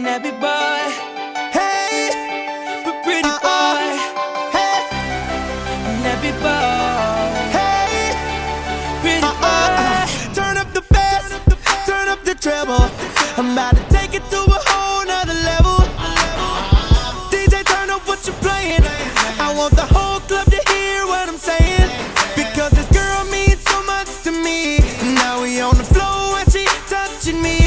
nappy boy. Hey, but pretty boy. Hey, nappy boy. Hey, pretty boy. Turn up the bass, turn up the treble. I'm about to take it to a whole nother level. DJ, turn up what you're playing. I want the whole club to hear what I'm saying, because this girl means so much to me. Now we on the floor and she touching me.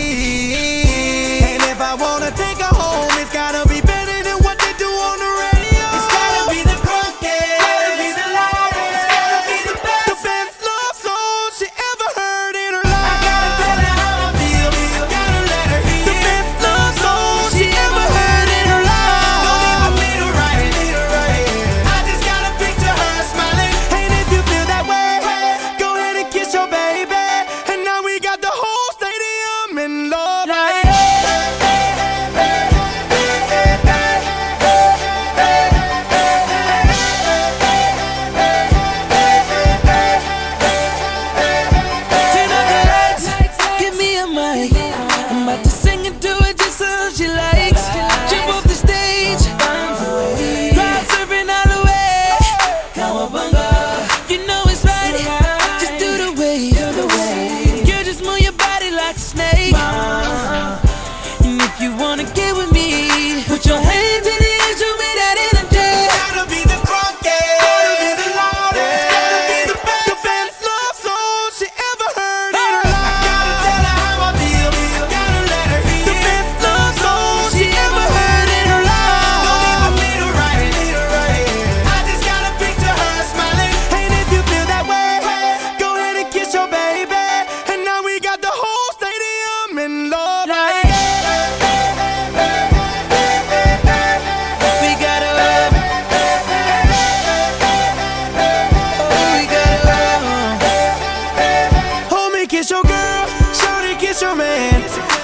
And if I wanna take her home, it's gotta be better than what they do on the radio. It's gotta be the crunkiest, gotta be the loudest, it's gotta be the best. The best love song she ever heard in her life. I gotta tell her how I feel, I gotta let her hear. The best love song she ever heard in her life. Don't even need to write it, I just gotta picture her smiling. And if you feel that way, go ahead and kiss your baby. And now we got the whole stadium in love. Like, Turn up the lights, give me a mic. I'm about to sing and do it just so she likes. Jump off the stage, crowd surfing all the way. Cowabunga, you know it's right. Just do the wave. Girl, just move your body like a snake. And if you wanna get with me, put your hands in the air, show me that energy. gotta be the crunkiest, gotta be the loudest, gotta be the best. The best love song she ever heard in her life. I gotta tell her how I feel, I gotta let her hear. The best love song she ever heard in her life. Don't even need to write it, I just gotta picture her smiling. And if you feel that way, go ahead and kiss your baby. And now we got the whole stadium in love. Like, We gotta love. Oh, we gotta love. homie, kiss your girl, shawty, kiss your man.